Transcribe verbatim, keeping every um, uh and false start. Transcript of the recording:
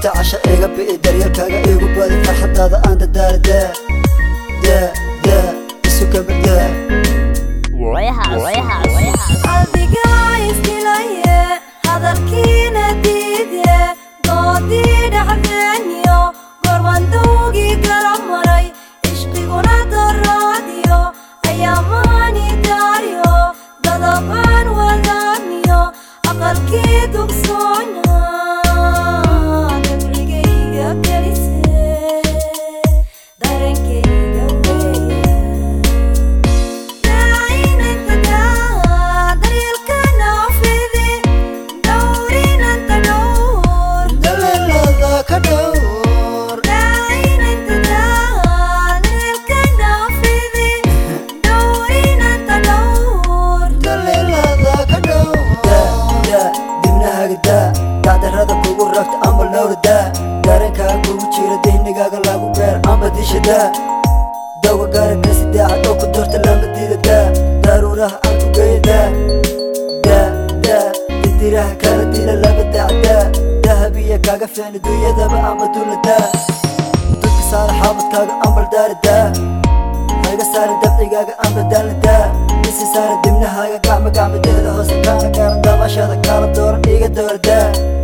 نفت عشا إيغا بإي دريال كاغا إيغو بادي فرحة دادا أنت دار دا دا دا إسو كبر دا Warehouse Warehouse Warehouse Adiga iskilaye hadalkiina diide doodii dhaxdeeniyo gorbanduugii kala maray ishqiguna daraadiyo ayaamaani daariyo dadabaan wadaaniyo aqalkii dugsoona dabrigayga gelise darankayga weeye dacdarada kugu ragta amba lowrada daarankaa kugu jira dihnigaaga lagu beer amba dishada dawa gaaragaysi daacad oo ku doorta lama diidada daruuraha aan ku geeyada da da didiraha kala dila laba daacda dahabiya kaaga fiicni dunyadaba amba dulada dadka saara xaabadkaaga ambal daarada hayga saara dabcigaaga amba daalada isi saara dibnahaaga gacma gacmadeeda hoose kaana gaaran daabashada kaala dooran iga doorada